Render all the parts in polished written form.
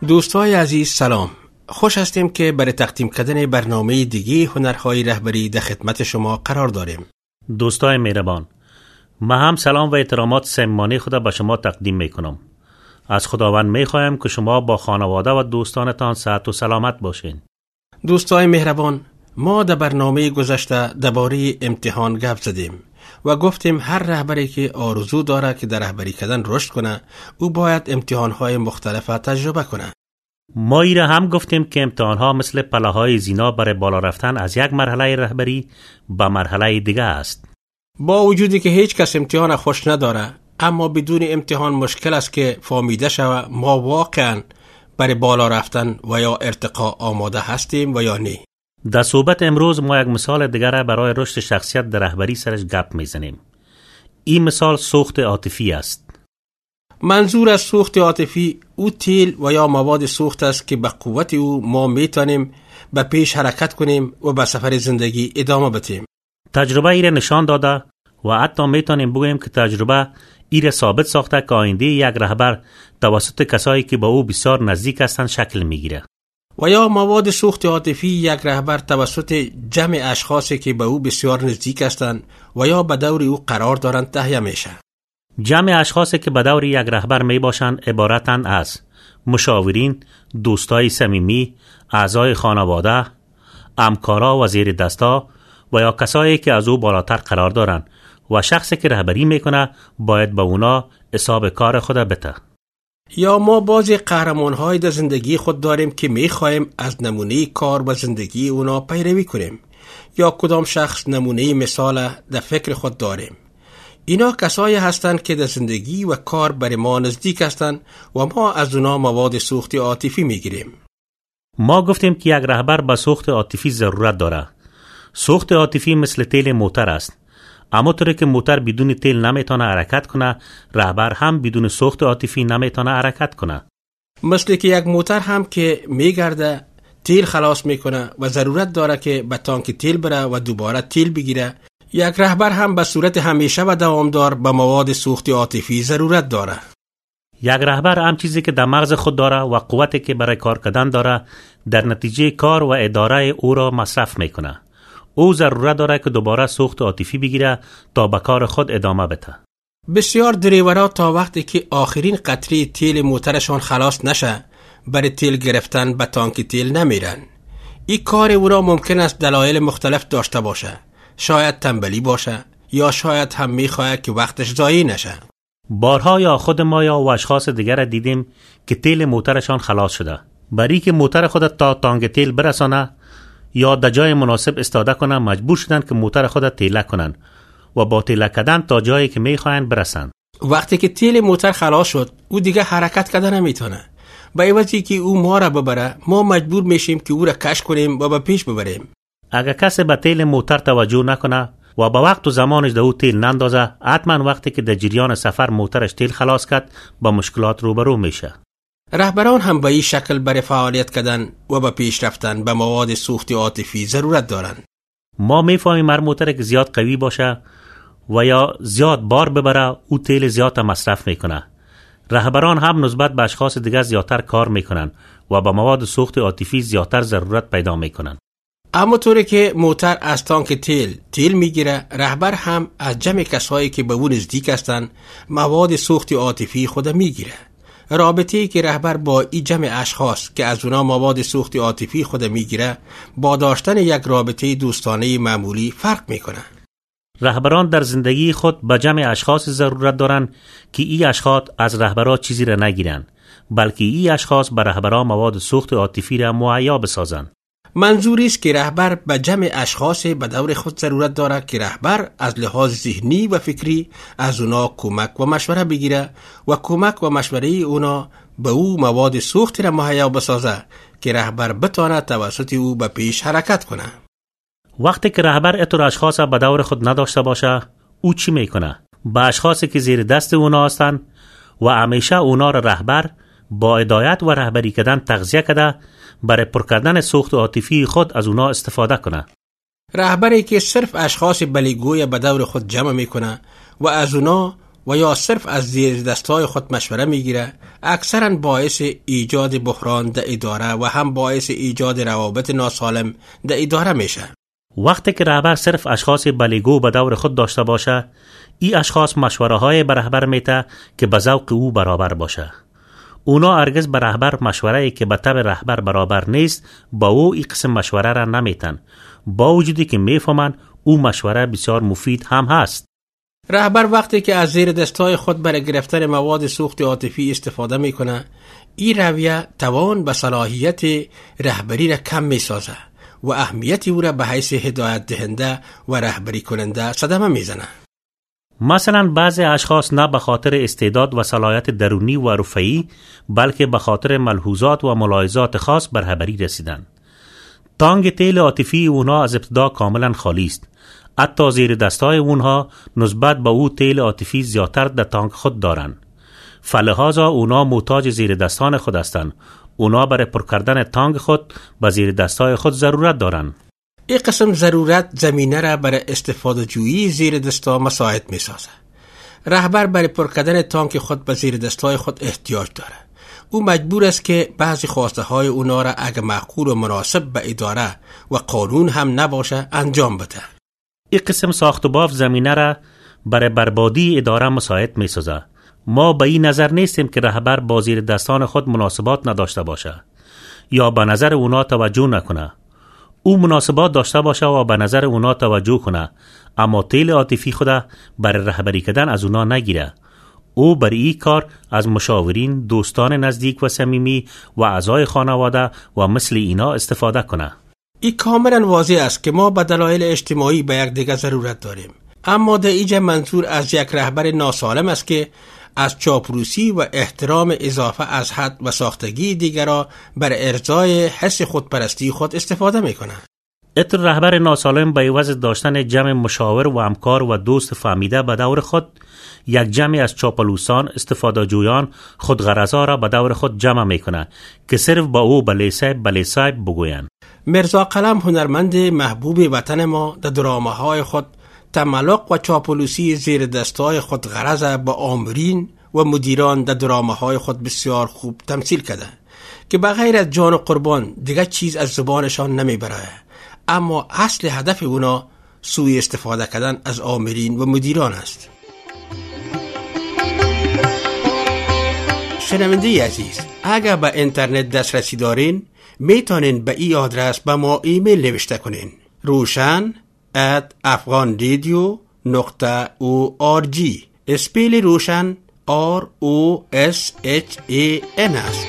دوستای عزیز سلام. خوش هستیم که برای تقدیم کردن برنامه دیگه هنرهای رهبری در خدمت شما قرار داریم. دوستای مهربان، من هم سلام و احترامات صمیمانه خود به شما تقدیم میکنم. از خداوند میخوایم که شما با خانواده و دوستانتان صحت و سلامت باشین. دوستای مهربان، ما در برنامه گذشته درباره امتحان گپ زدیم و گفتیم هر رهبری که آرزو داره که در رهبری کردن رشد کنه، او باید امتحانهای مختلف تجربه کنه. ما ایره هم گفتیم که امتحانها مثل پله‌های زینا برای بالا رفتن از یک مرحله رهبری به مرحله دیگه است. با وجودی که هیچ کس امتحان خوش نداره، اما بدون امتحان مشکل است که فهمیده شود ما واقعا برای بالا رفتن و یا ارتقا آماده هستیم و یا نه. در صحبت امروز ما یک مثال دیگر برای رشد شخصیت در رهبری سرش گپ میزنیم. این مثال سوخت عاطفی است. منظور از سوخت عاطفی او تیل و یا مواد سوخت است که به قوت او ما میتونیم به پیش حرکت کنیم و به سفر زندگی ادامه بدیم. تجربه ایره نشان داده و حتی میتونیم بگوییم که تجربه ایره ثابت ساخته که آینده یک رهبر توسط کسایی که به او بسیار نزدیک هستند شکل میگیره. و یا مواد سوخت عاطفی یک رهبر توسط جمع اشخاصی که به او بسیار نزدیک هستند و یا به دور او قرار دارند تهیه میشه. جمع اشخاصی که به دور یک رهبر می باشند عبارتند از مشاورین، دوستای صمیمی، اعضای خانواده، همکارا و زیر دستا و یا کسایی که از او بالاتر قرار دارند و شخصی که رهبری میکنه باید به اونا حساب کار خود بده. یا ما بعضی قهرمان‌های در زندگی خود داریم که می‌خوایم از نمونه کار و زندگی اونا پیروی کنیم، یا کدام شخص نمونه مثال در فکر خود داریم. اینا کسایی هستند که در زندگی و کار برای ما نزدیک هستند و ما از اونا مواد سوخت عاطفی می‌گیریم. ما گفتیم که یک رهبر به سوخت عاطفی ضرورت داره. سوخت عاطفی مثل تیل موتور است. اما طوری که موتور بدون تیل نمیتونه حرکت کنه، رهبر هم بدون سوخت عاطفی نمیتونه حرکت کنه. مثل که یک موتور هم که میگرده تیل خلاص میکنه و ضرورت داره که به تانک تیل بره و دوباره تیل بگیره، یک رهبر هم به صورت همیشه و دوامدار به مواد سوخت عاطفی ضرورت داره. یک رهبر هم چیزی که در مغز خود داره و قوتی که برای کار کردن داره در نتیجه کار و اداره او را مصرف میکنه. او ضرورت داره که دوباره سوخت عاطفی بگیره تا به کار خود ادامه بده. بسیار دریورا تا وقتی که آخرین قطره تیل موترشان خلاص نشه برای تیل گرفتن به تانک تیل نمیرن. این کار او را ممکن است دلایل مختلف داشته باشه. شاید تنبلی باشه یا شاید هم میخواهد که وقتش ضایع نشه. بارها یا خود ما یا و اشخاص دیگر دیدیم که تیل موترشان خلاص شده. برای که موتر خود تا تانک تیل برسانه یا در جای مناسب استفاده کنن مجبور شدن که موتر خود تیله کنن و با تیله کردن تا جایی که میخواین برسن. وقتی که تیل موتر خلاص شد او دیگه حرکت کردن نمیتونه. با عوضی که او ما را ببره ما مجبور میشیم که او را کش کنیم و به پیش ببریم. اگر کسی به تیل موتر توجه نکنه و با وقت و زمانش در او تیل نندازه، حتما وقتی که در جریان سفر موترش تیل خلاص کرد با مشکلات روبرو میشه. رهبران هم به این شکل برای فعالیت کردن و به پیش رفتن به مواد سوخت عاطفی ضرورت دارند. ما میفهمیم هر موتر که زیاد قوی باشه و یا زیاد بار ببره او تیل زیاد مصرف میکنه. رهبران هم نسبت به اشخاص دیگر زیادتر کار میکنن و به مواد سوخت عاطفی زیادتر ضرورت پیدا میکنن. اما طوری که موتر از تانک تیل میگیره، رهبر هم از جمع کسایی که به اون نزدیک هستن مواد سوخت عاطفی خود میگیره. رابطه‌ای که رهبر با این جمع اشخاص که از اونا مواد سوخت عاطفی خود میگیره با داشتن یک رابطه دوستانه معمولی فرق میکنه. رهبران در زندگی خود به جمع اشخاص ضرورت دارن که این اشخاص از رهبران چیزی را نگیرن، بلکه این اشخاص به رهبران مواد سوخت عاطفی را مهیا بسازن. منظوری است که رهبر به جمع اشخاص به دور خود ضرورت دارد که رهبر از لحاظ ذهنی و فکری از اونا کمک و مشوره بگیره و کمک و مشوره اونا به او مواد سوخت را مهیا بسازه که رهبر بتواند توسط او به پیش حرکت کنه. وقتی که رهبر اتور اشخاص به دور خود نداشته باشه، او چی میکنه؟ با اشخاصی که زیر دست اونا هستن و همیشه اونا را رهبر با هدایت و رهبری کردن تغذیه کرده برای پر کردن سوخت عاطفی خود از اونا استفاده کنه. رهبری که صرف اشخاص بلیگوی به دور خود جمع میکنه و از اونا و یا صرف از زیر دستای خود مشوره میگیره، اکثرا باعث ایجاد بحران در اداره و هم باعث ایجاد روابط ناسالم در اداره میشه. وقتی که رهبر صرف اشخاص بلیگو به دور خود داشته باشه، این اشخاص مشوره های به رهبر میته که به ذوق او برابر باشه. اونا هرگز به رهبر مشوره‌ای که به طبع رهبر برابر نیست با او این قسم مشوره را نمیتن، با وجودی که میفهمن او مشوره بسیار مفید هم هست. رهبر وقتی که از زیر دستای خود برای گرفتن مواد سوخت عاطفی استفاده میکنه، این رویه توان و صلاحیت رهبری را کم میسازه و اهمیت او را به حیث هدایت دهنده و رهبری کننده صدمه میزنه. مثلا بعضی اشخاص نه به خاطر استعداد و صلاحیت درونی و رفعی، بلکه به خاطر ملحوظات و ملاحظات خاص به رهبری رسیدن. تانک تیل عاطفی اونها از ابتدا کاملا خالی است. حتی زیر دستای اونها نسبت به او تیل عاطفی زیادتر در تانک خود دارن. فلهذا اونا محتاج زیر دستان خود هستند. اونا برای پر کردن تانک خود به زیر دستای خود ضرورت دارن. این قسم ضرورت زمینه را برای استفاده جویی زیر دستا مساعد می سازه. رهبر برای پر کردن تانک خود به زیر دستای خود احتیاج داره. او مجبور است که بعضی خواسته های اونا را اگه معقول و مناسب به اداره و قانون هم نباشه انجام بده. این قسم ساخت و باف زمینه را برای بربادی اداره مساعد می سازه. ما به این نظر نیستیم که رهبر با زیر دستان خود مناسبات نداشته باشه یا به نظر اونا توجه نکنه. او مناسبات داشته باشه و به نظر اونا توجه کنه، اما تیل عاطفی خود برای رهبری کردن از اونا نگیره. او برای این کار از مشاورین، دوستان نزدیک و صمیمی و اعضای خانواده و مثل اینا استفاده کنه. این کاملا واضح است که ما به دلایل اجتماعی به یک دیگر ضرورت داریم، اما در اینجا منظور از یک رهبر ناسالم است که از چاپلوسی و احترام اضافه از حد و ساختگی دیگران بر ارضای حس خودپرستی خود استفاده میکنه. اتر رهبر ناسالم به عوض داشتن جمع مشاور و همکار و دوست فهمیده به دور خود، یک جمع از چاپلوسان، استفاده جویان، خودغرضا را به دور خود جمع میکنه که صرف با او بله صاحب بگوین. مرزا قلم هنرمند محبوب وطن ما در درامه‌های خود تملق و چاپلوسی زیر دستای خود غرض با آمرین و مدیران در درامه‌های خود بسیار خوب تمثیل کرده که بغیر از جان و قربان دیگه چیز از زبانشان نمیبره، اما اصل هدف اونا سوء استفاده کردن از آمرین و مدیران است. شنونده عزیز، اگر به اینترنت دسترسی دارین میتونین به این آدرس به ما ایمیل نوشته کنین: roshan@afghanradio.org. اسپیل روشن ROSHAN است.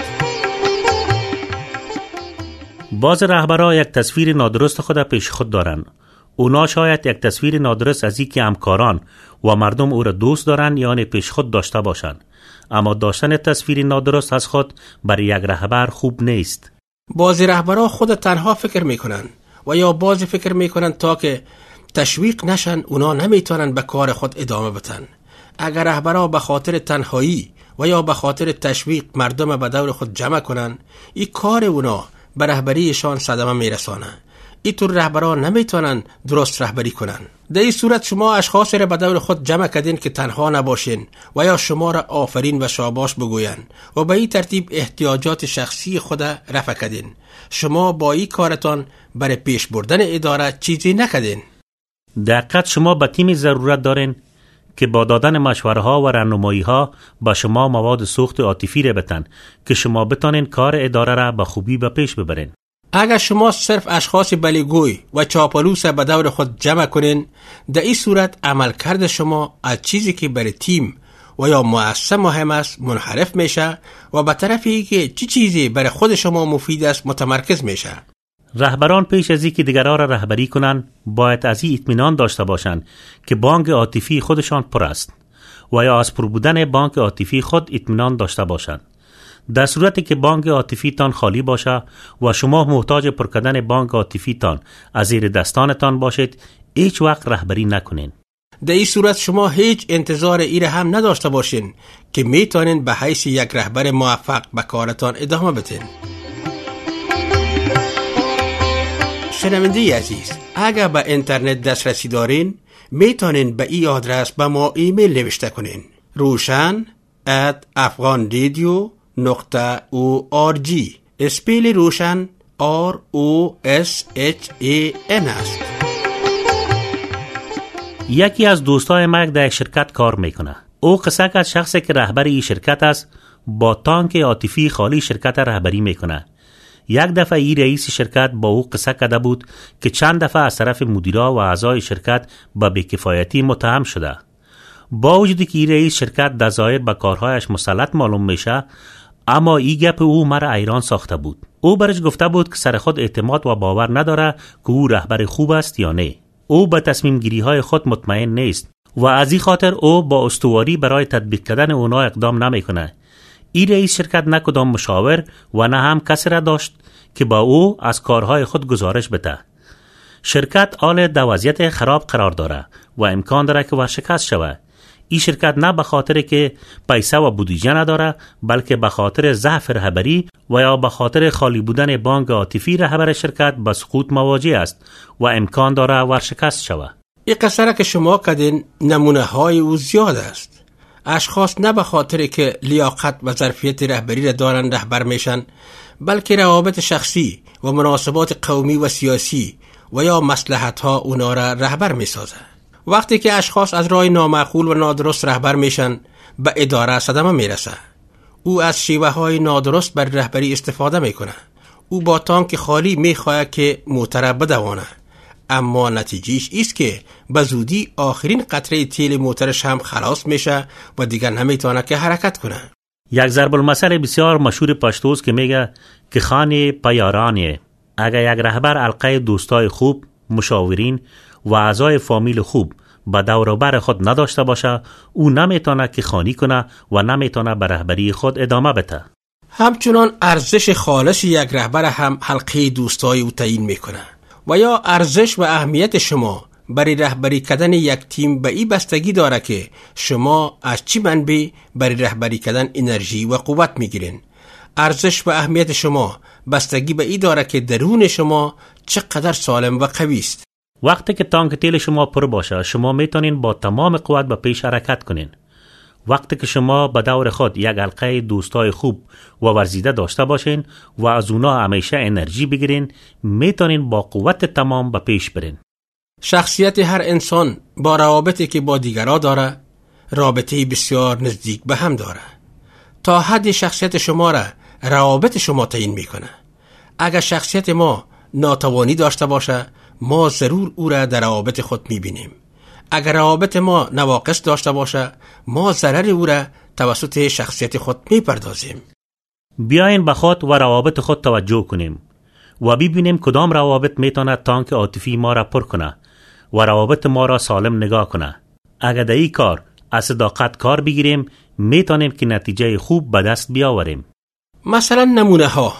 باز رهبرها یک تصویر نادرست خود پیش خود دارن. اونا شاید یک تصویر نادرست از اینکه همکاران و مردم او را دوست دارن یعنی پیش خود داشته باشن، اما داشتن تصویر نادرست از خود برای یک رهبر خوب نیست. بعضی رهبرها خود تنها فکر میکنن و یا بعضی فکر میکنن تا که تشویق نشن اونا نمیتونن به کار خود ادامه بدن. اگر رهبرها به خاطر تنهایی و یا به خاطر تشویق مردم به دور خود جمع کنن، این کار اونا به رهبریشان صدمه میرسانه. اینطور رهبرها نمیتونن درست رهبری کنن. در این صورت شما اشخاص را به دور خود جمع کردین که تنها نباشین و یا شما را آفرین و شاباش بگوین و به این ترتیب احتیاجات شخصی خود رفع کردین. شما با این کارتان برای پیش بردن اداره چیزی نکردین. دقیقاً شما به تیمی ضرورت دارین که با دادن مشوره ها و راهنمایی ها با شما مواد سوخت عاطفی را بتن که شما بتانین کار اداره را به خوبی به پیش ببرین. اگر شما صرف اشخاص بلیگوی و چاپلوس به دور خود جمع کنین، در این صورت عملکرد شما از چیزی که برای تیم و یا مؤسسه مهم است منحرف میشه و به طرفی که چی چیزی برای خود شما مفید است متمرکز میشه. رهبران پیش از اینکه دیگران را رهبری کنن باید از این اطمینان داشته باشند که بانک عاطفی خودشان پر است و یا از پر بودن بانک عاطفی خود اطمینان داشته باشند. در صورتی که بانک عاطفی تان خالی باشه و شما محتاج پر کردن بانک عاطفی تان از زیر دستانتان باشید، هیچ وقت رهبری نکنین. در این صورت شما هیچ انتظار ایره هم نداشته باشین که میتونین به حیث یک رهبر موفق به کارتان ادامه بدین. شنونده عزیز، اگر به اینترنت دسترسی دارین میتونین به این آدرس به ما ایمیل نوشته کنین: roshan@afghanradio.org. اسپیل روشن ROSHAN است. یکی از دوستای من در شرکت کار میکنه. او قصه از شخصی که رهبر این شرکت است با تانک عاطفی خالی شرکت رهبری میکنه. یک دفعه این رئیس شرکت با او قصه کرده بود که چند دفعه از طرف مدیرا و اعضای شرکت به بی‌کفایتی متهم شده. با وجودی که این رئیس شرکت در ظاهر به کارهایش مسلط معلوم میشه، اما این گپ او مرا حیران ساخته بود. او برش گفته بود که سر خود اعتماد و باور نداره که او رهبر خوب است یا نه. او به تصمیم گیری های خود مطمئن نیست و از این خاطر او با استواری برای تطبیق کردن اونا اقدام نمیکنه. این رئیس شرکت نه کدام مشاور و نه هم کسی را داشت که با او از کارهای خود گزارش بده. شرکت حال در وضعیت خراب قرار داره و امکان داره که ورشکست شود. این شرکت نه به خاطر که پیسه و بودجه نداره، بلکه به خاطر ضعف رهبری و یا به خاطر خالی بودن بانک عاطفی رهبر شرکت به سقوط مواجه است و امکان داره ورشکست شود. این قصه که شما کردین نمونه های او زیاد است. اشخاص نه به خاطر که لیاقت و ظرفیت رهبری را دارن رهبر میشن، بلکه روابط شخصی و مناسبات قومی و سیاسی و یا مصلحت ها اونا را رهبر میسازن. وقتی که اشخاص از راه نامعقول و نادرست رهبر میشن، به اداره صدمه میرسه. او از شیوه های نادرست بر رهبری استفاده میکنه. او با تانک خالی میخواد که موتر بدوانه، اما نتیجهش ایست که به زودی آخرین قطره تیل موترش هم خلاص میشه و دیگر نمیتونه که حرکت کنه. یک ضرب المثل بسیار مشهور پشتوست که میگه که خانه پیارانیه. اگر یک رهبر حلقه دوستای خوب، مشاورین و اعضای فامیل خوب به دور و بر خود نداشته باشه، او نمیتونه که خانی کنه و نمیتونه به رهبری خود ادامه بده. همچنان ارزش خالص یک رهبر هم حلقه دوستای او تعیین میکنه و یا ارزش و اهمیت شما برای رهبری کردن یک تیم به این بستگی داره که شما از چی منبع برای رهبری کردن انرژی و قوت میگیرین. ارزش و اهمیت شما بستگی به این داره که درون شما چقدر سالم و قوی است. وقتی که تانک تیل شما پر باشه، شما میتونین با تمام قوت به پیش حرکت کنین. وقتی که شما به دور خود یک حلقه دوستای خوب و ورزیده داشته باشین و از اونا همیشه انرژی بگیرین، میتونین با قوت تمام به پیش برین. شخصیت هر انسان با روابطی که با دیگرها داره، رابطه بسیار نزدیک به هم داره. تا حد شخصیت شما را روابط شما تعیین میکنه. اگر شخصیت ما ناتوانی داشته باشه، ما ضرور او را در روابط خود میبینیم. اگر روابط ما نواقص داشته باشه، ما ضرر او را توسط شخصیت خود میپردازیم. بیاین به خود و روابط خود توجه کنیم و ببینیم کدام روابط میتونه تانک عاطفی ما را پر کنه و روابط ما را سالم نگاه کنه. اگر در این کار از صداقت کار بگیریم، میتونیم که نتیجه خوب به دست بیاوریم. مثلا نمونه ها.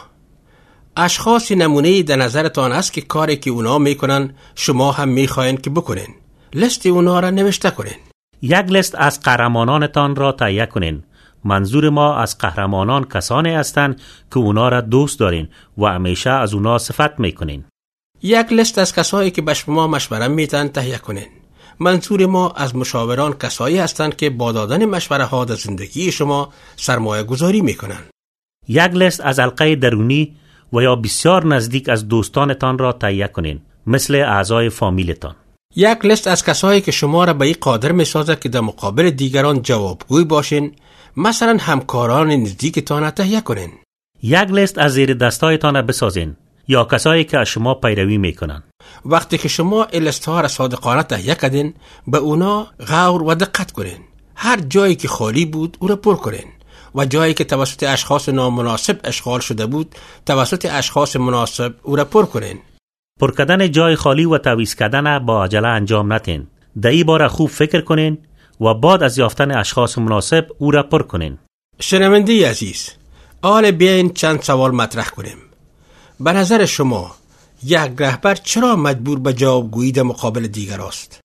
اشخاص نمونه‌ای در نظرتان هست که کاری که اونا میکنن شما هم میخواین که بکنین. لیست اونا را نوشته کنین. یک لیست از قهرمانانتان را تهیه کنین. منظور ما از قهرمانان کسانی هستند که اونا را دوست دارین و همیشه از اونا صفت میکنین. یک لیست از کسایی که به شما مشوره میتن تهیه کنین. منظور ما از مشاوران کسایی هستند که با دادن مشوره ها در زندگی شما سرمایه گذاری میکنن. یک لیست از حلقه درونی و یا بسیار نزدیک از دوستانتان را تهیه کنین، مثل اعضای فامیلتان. یک لیست از کسایی که شما را به این قادر میسازه که در مقابل دیگران جوابگوی باشین، مثلا همکاران نزدیکتان تهیه کنین. یک لیست از زیر دستایتان بسازین یا کسایی که از شما پیروی میکنن. وقتی که شما لیست‌ها را صادقانه تهیه کردین، به اونا غور و دقت کنین. هر جایی که خالی بود او را پر کنین و جایی که توسط اشخاص نامناسب اشغال شده بود، توسط اشخاص مناسب او را پر کنین. پر کردن جای خالی و تعویض کردن با عجله انجام ندین. در این باره خوب فکر کنین و بعد از یافتن اشخاص مناسب او را پر کنین. شنونده عزیز، حالا بیاین چند سوال مطرح کنیم. به نظر شما یک رهبر چرا مجبور به جوابگویی در مقابل دیگر است؟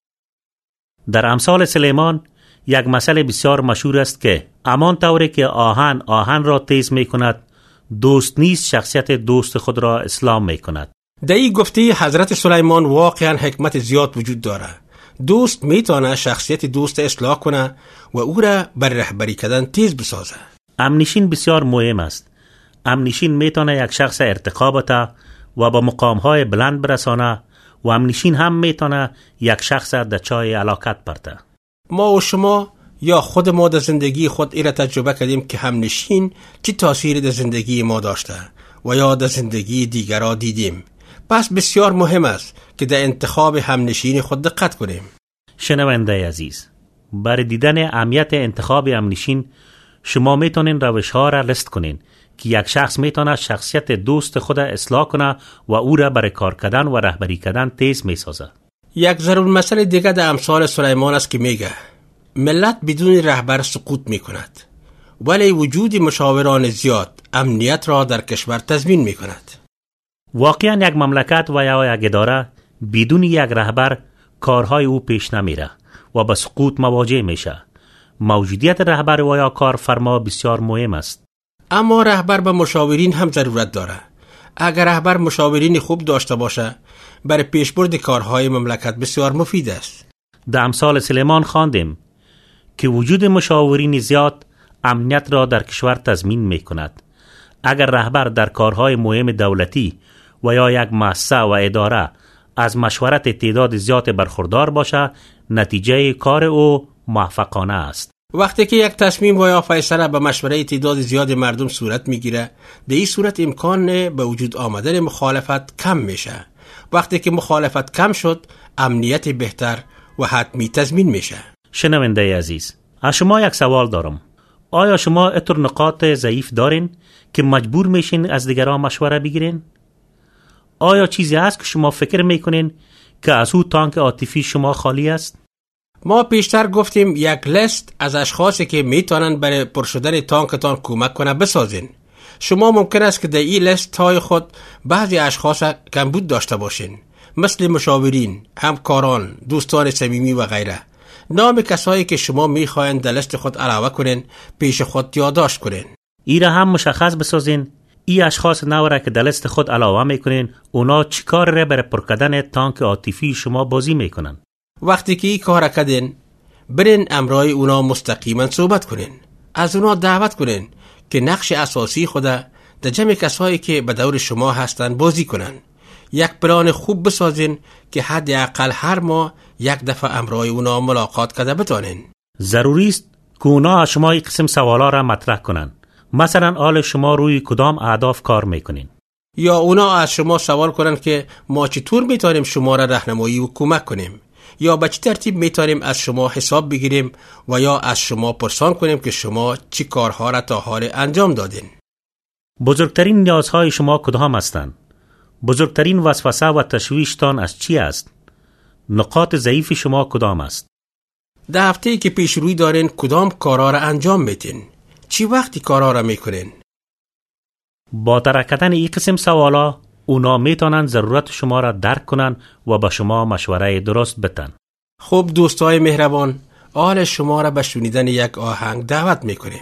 در امثال سلیمان یک مسئله بسیار مشهور است که همان طوری که آهن را تیز می کند، دوست نیز شخصیت دوست خود را اسلام می کند. در این گفته حضرت سلیمان واقعا حکمت زیاد وجود داره. دوست میتونه شخصیت دوست اصلاح کنه و او را بر رهبری کردن تیز بسازه. امنشین بسیار مهم است. امنشین میتونه یک شخص ارتقا بده و با مقام‌های بلند برسانه و امنشین هم میتونه یک شخص در چای علاقت برده. ما و شما یا خود ما در زندگی خود ایره تجربه کردیم که همنشین چی تاثیری در زندگی ما داشته و یا در زندگی دیگران دیدیم. پس بسیار مهم است که در انتخاب همنشین خود دقت کنیم. شنونده عزیز، برای دیدن اهمیت انتخاب همنشین شما میتونین روش‌ها را لیست کنین که یک شخص میتونه شخصیت دوست خود اصلاح کنه و او را برای کار کردن و رهبری کردن تیز میسازه. یک ضرور مسئله دیگه در امثال سلیمان است که میگه ملت بدون رهبر سقوط میکند، ولی وجود مشاوران زیاد امنیت را در کشور تضمین میکند. واقعا یک مملکت و یا یک اداره بدون یک رهبر کارهای او پیش نمیره و به سقوط مواجه میشه. موجودیت رهبر و یا کارفرما بسیار مهم است. اما رهبر به مشاورین هم ضرورت داره. اگر رهبر مشاورین خوب داشته باشه برای پیشبرد کارهای مملکت بسیار مفید است. در امثال سلیمان خواندیم که وجود مشاورین زیاد امنیت را در کشور تضمین می کند. اگر رهبر در کارهای مهم دولتی و یا یک مؤسسه و اداره از مشورت تعداد زیاد برخوردار باشه، نتیجه کار او موفقانه است. وقتی که یک تصمیم و یا فیصله به مشوره تعداد زیاد مردم صورت میگیره، در این صورت امکان به وجود آمدن مخالفت کم میشه. وقتی که مخالفت کم شد، امنیت بهتر و حتمی تضمین میشه. شنونده عزیز، از شما یک سوال دارم. آیا شما اتر نقاط ضعیف دارین که مجبور میشین از دیگران مشوره بگیرین؟ آیا چیزی هست که شما فکر میکنین که از او تانک عاطفی شما خالی است؟ ما پیشتر گفتیم یک لیست از اشخاصی که میتونن برای پر شدن تانکتان کمک کنه بسازین. شما ممکن است که در این لیست های خود بعضی اشخاص کمبود داشته باشین، مثل مشاورین، همکاران، دوستان صمیمی و غیره. نام کسایی که شما میخواین در لیست خود علاوه کنین پیش خود یادداشت کنین. ای را هم مشخص بسازین. ای اشخاص نوره که در لیست خود علاوه میکنین، اونا چی کار را برای پر کردن تانک عاطفی شما بازی میکنن؟ وقتی که این کار کردین، برین امرای اونا مستقیما صحبت کنین. از اونا دعوت کنین که نقش اساسی خود در جمع کسایی که به دور شما هستن بازی کنن. یک پلان خوب بسازین که حداقل هر ماه یک دفعه امرای اونا ملاقات کرده بتانین. ضروری است که اونا از شما این قسم سوالا را مطرح کنن. مثلا حال شما روی کدام اهداف کار میکنین؟ یا اونا از شما سوال کنن که ما چطور میتونیم شما را راهنمایی و کمک کنیم، یا به چه ترتیب میتونیم از شما حساب بگیریم و یا از شما پرسان کنیم که شما چی کارها را تا حال انجام دادین. بزرگترین نیازهای شما کدام هستند؟ بزرگترین وسوسه و تشویشتان از چی است؟ نقاط ضعیف شما کدام است؟ در هفته‌ای که پیش روی دارین کدام کارها را انجام میتین؟ چی وقتی کارها را میکنین؟ با درک کردن این قسم سوالا اونا میتونن ضرورت شما را درک کنن و با شما مشوره درست بدن. خب دوستای مهربان، حال شما را به شنیدن یک آهنگ دعوت میکنیم.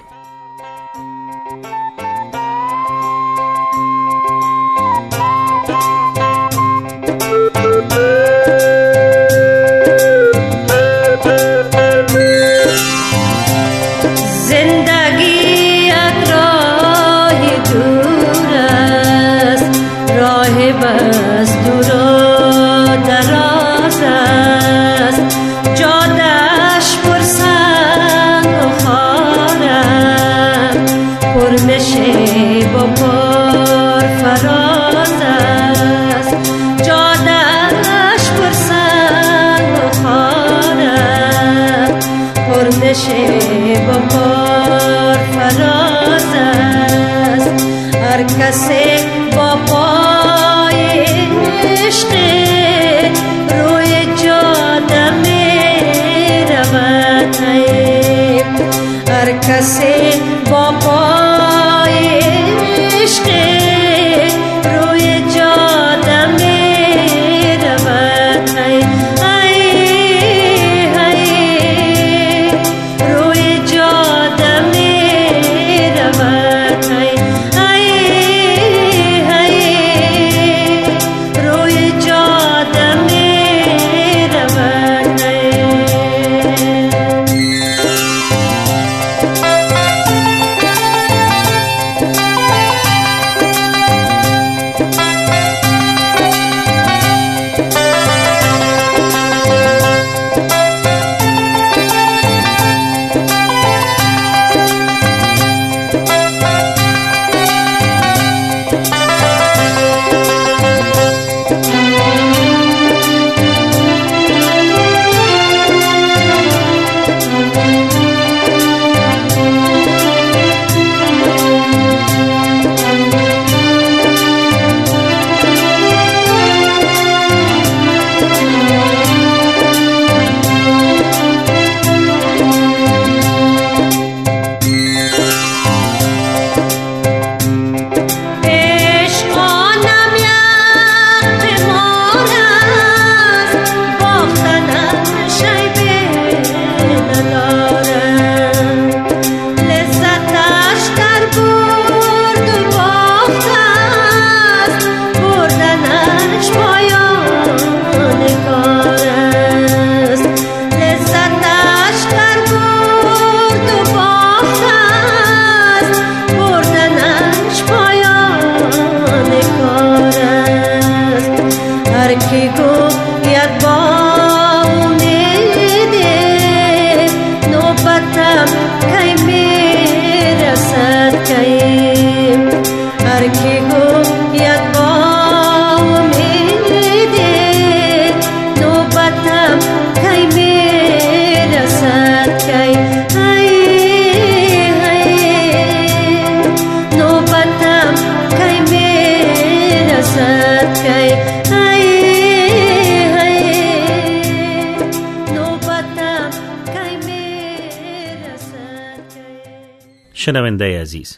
شنونده عزیز،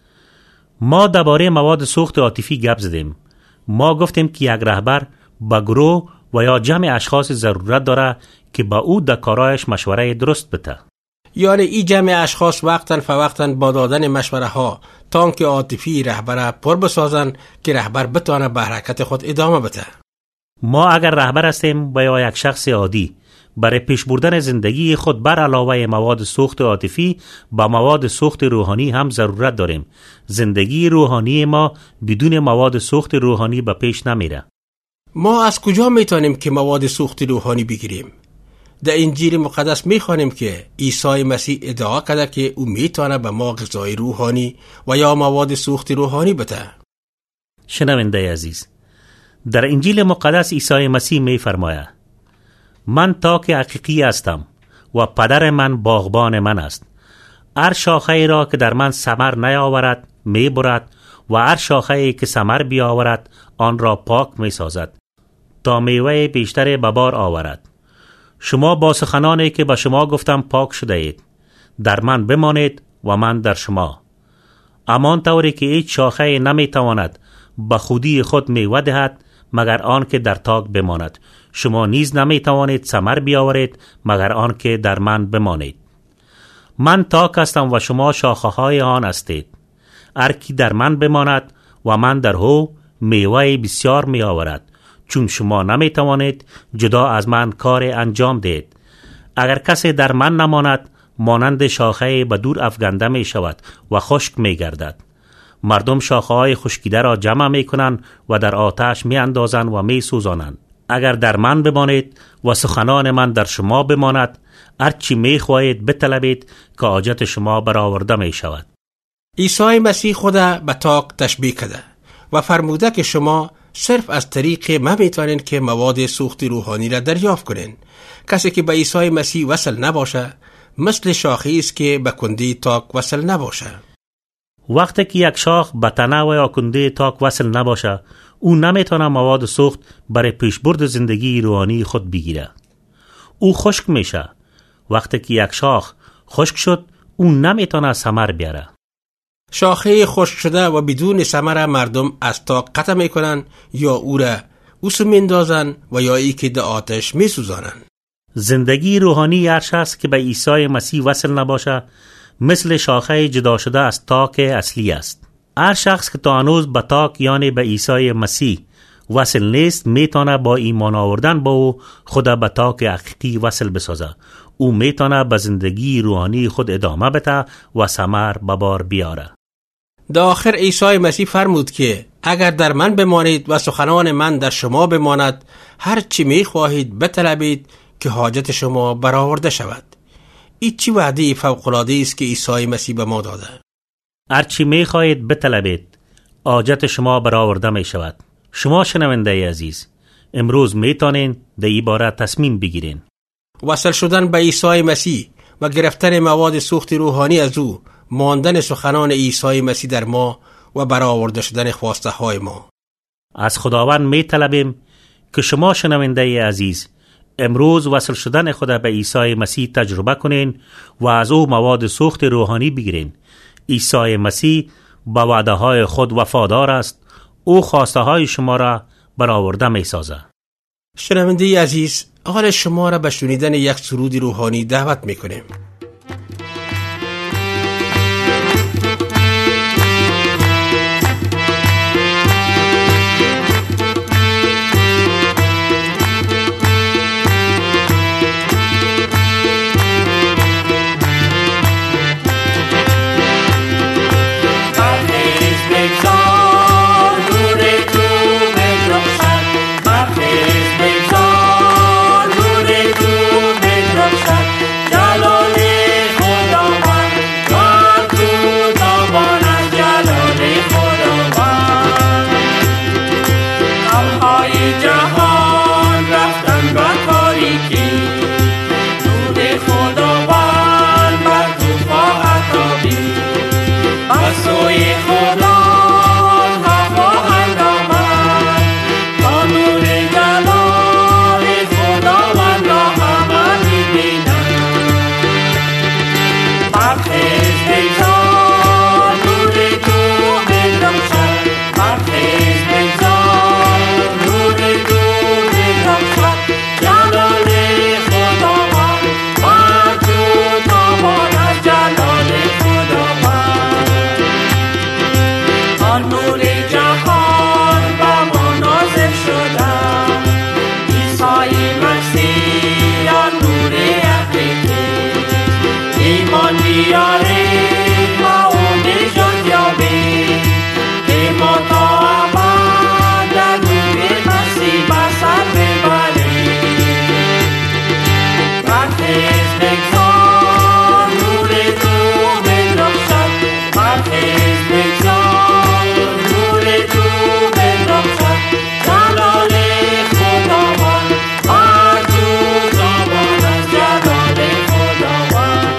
ما درباره مواد سوخت عاطفی گپ زدیم. ما گفتیم که یک رهبر با گروه و یا جمع اشخاص ضرورت داره که با او در کارایش مشوره درست بده. یعنی این جمع اشخاص وقتاً فوقتاً با دادن مشوره ها تانک عاطفی رهبر پر بسازن که رهبر بتانه به حرکت خود ادامه بده. ما اگر رهبر هستیم و یا یک شخص عادی، برای پیش بردن زندگی خود بر علاوه مواد سوخت عاطفی با مواد سوخت روحانی هم ضرورت داریم. زندگی روحانی ما بدون مواد سوخت روحانی به پیش نمیره. ما از کجا میتونیم که مواد سوخت روحانی بگیریم؟ در انجیل مقدس میخوانیم که عیسی مسیح ادعا کرده که او میتونه به ما غذای روحانی و یا مواد سوخت روحانی بده. شنونده عزیز، در انجیل مقدس عیسی مسیح میفرماید: من تاک حقیقی هستم و پدر من باغبان من است. هر شاخه را که در من ثمر نیاورد میبرد و هر شاخه که ثمر بیاورد آن را پاک میسازد تا میوه بیشتر به بار آورد. شما با سخنانی که به شما گفتم پاک شده اید. در من بمانید و من در شما. امان طوری که هیچ شاخه نمیتواند به خودی خود میوه دهد مگر آن که در تاک بماند. شما نیز نمیتوانید ثمر بیاورید مگر آن که در من بمانید. من تاک هستم و شما شاخه های آن هستید. هر کی در من بماند و من در او میوه بسیار می آورد، چون شما نمیتوانید جدا از من کار انجام دهید. اگر کسی در من نماند مانند شاخه به دور افکنده می شود و خشک می گردد. مردم شاخه های خشکیده را جمع می کنند و در آتش می اندازند و می سوزانند. اگر در من بمانید و سخنان من در شما بماند، هرچی می خواهید بطلبید که حاجت شما برآورده می شود. عیسی مسیح خود به تاک تشبیه کرده و فرموده که شما صرف از طریق ما میتونین که مواد سوخت روحانی را دریافت کنین. کسی که به عیسی مسیح وصل نباشه مثل شاخه‌ای است که به کنده تاک وصل نباشه. وقتی که یک شاخ به تنه و یا کنده تاک وصل نباشه، او نمیتونه مواد سوخت برای پیشبرد زندگی روحانی خود بگیره. او خشک میشه. وقتی که یک شاخ خشک شد، او نمیتونه ثمر بیاره. شاخه خشک شده و بدون ثمر مردم از تاک قطع میکنن یا او را اوسو میندازن و یا ای که در آتش میسوزانن. زندگی روحانی هر شخص که به عیسی مسیح وصل نباشه مثل شاخه جدا شده از تاک اصلی است. هر شخص که تا هنوز به تاک یعنی به عیسی مسیح وصل نیست میتونه با ایمان آوردن با او خود به تاک حقیقی وصل بسازه. او میتونه به زندگی روحانی خود ادامه بده و ثمر به بار بیاره. در آخر عیسی مسیح فرمود که اگر در من بمانید و سخنان من در شما بماند، هر چی میخواهید بطلبید که حاجت شما برآورده شود. این چی وعده فوق‌العاده است که عیسی مسیح به ما داده. هر چی میخواهید بطلبید حاجت شما برآورده می شود. شما شنونده عزیز، امروز میتونین در این باره تصمیم بگیرین. وصل شدن به عیسی مسیح و گرفتن مواد سوخت روحانی از او، ماندن سخنان عیسی مسیح در ما و برآورده شدن خواسته های ما. از خداوند میطلبیم که شما شنونده عزیز امروز وصل شدن خود به عیسی مسیح تجربه کنین و از او مواد سوخت روحانی بگیرین. عیسی مسیح به وعده های خود وفادار است. او خواسته های شما را برآورده می سازه. شنونده عزیز، حال شما را به شنیدن یک سرود روحانی دعوت می کنیم. جلالی برخیز بگذار نور تو بدرخشد، برخیز بگذار نور تو بدرخشد، جلال خداوند بر تو تابان است، جلال خداوند.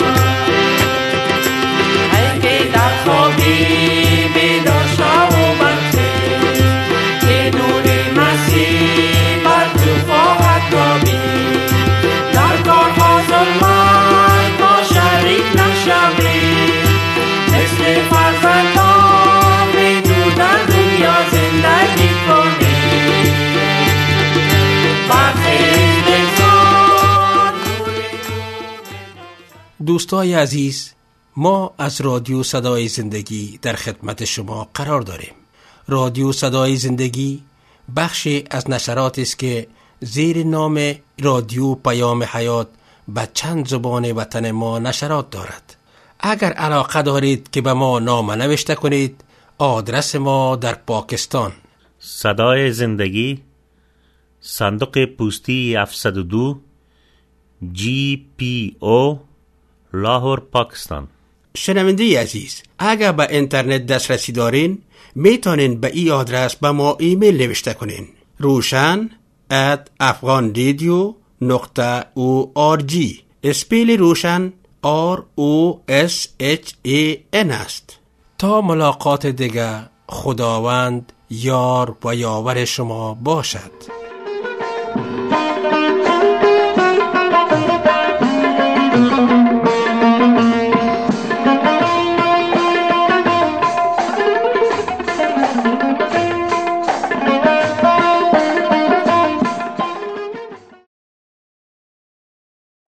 ای که در خوابی بیدار شو و برخیز، که نور مسیح بر تو خواهد تابید. در کارها ظلمت با شریک نشوید، مثل فرزندان تو در دنیا زندگی کنید. برخیز بگذار نور تو. دوستای عزیز، ما از رادیو صدای زندگی در خدمت شما قرار داریم. رادیو صدای زندگی بخشی از نشرات است که زیر نام رادیو پیام حیات به چند زبان وطن ما نشرات دارد. اگر علاقه دارید که به ما نامه نوشته کنید، آدرس ما در پاکستان: صدای زندگی، صندوق پستی 702 GPO، لاهور، پاکستان. شنونده عزیز، اگر به اینترنت دسترسی دارین، میتونین به این آدرس به ما ایمیل نوشته کنین: roshan@afghanradio.org. اسپیل روشن ROSHAN است. تا ملاقات دیگر، خداوند یار و یاور شما باشد.